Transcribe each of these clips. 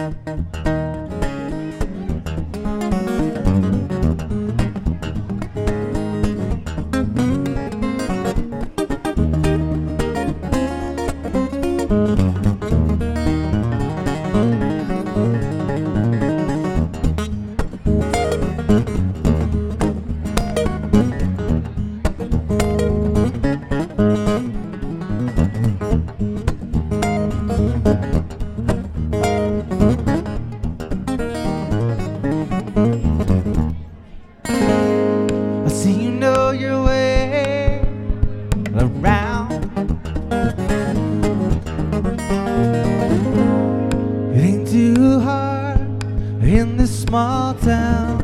I see you know your way around. It ain't too hard in this small town.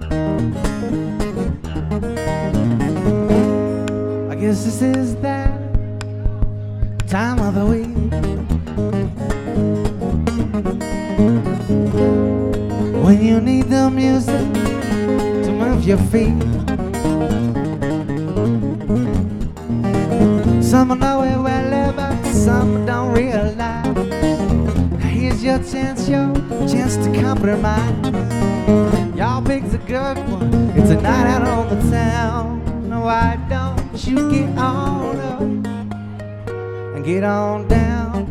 I guess this is that time of the week when you need the music to move your feet. Some know it well, but some don't realize. Now here's your chance to compromise. Y'all picked a good one, it's a night out on the town. Why don't you get on up and get on down?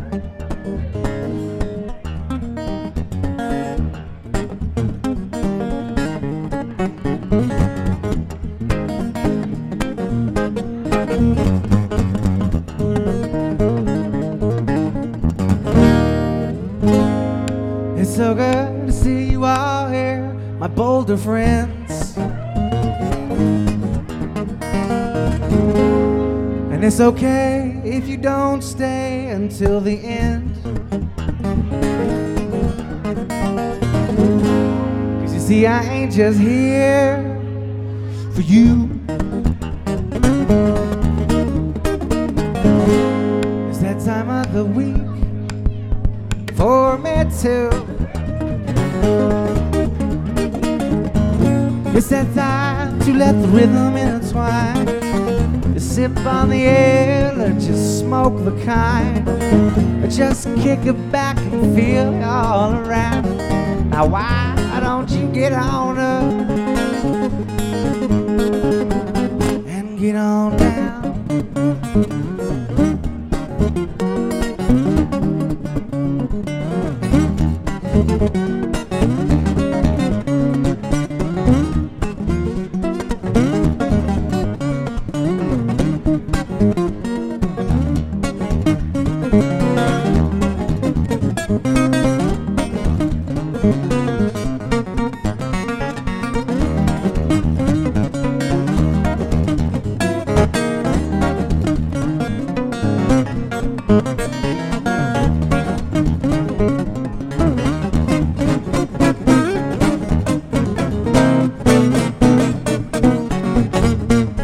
It's so good to see you all here, my bolder friends. And it's okay if you don't stay until the end, 'cause you see I ain't just here for you. It's that time of the week for me too. It's that time to let the rhythm intertwine. You sip on the air or just smoke the kind, or just kick it back and feel it all around. Now why don't you get on up and get on down?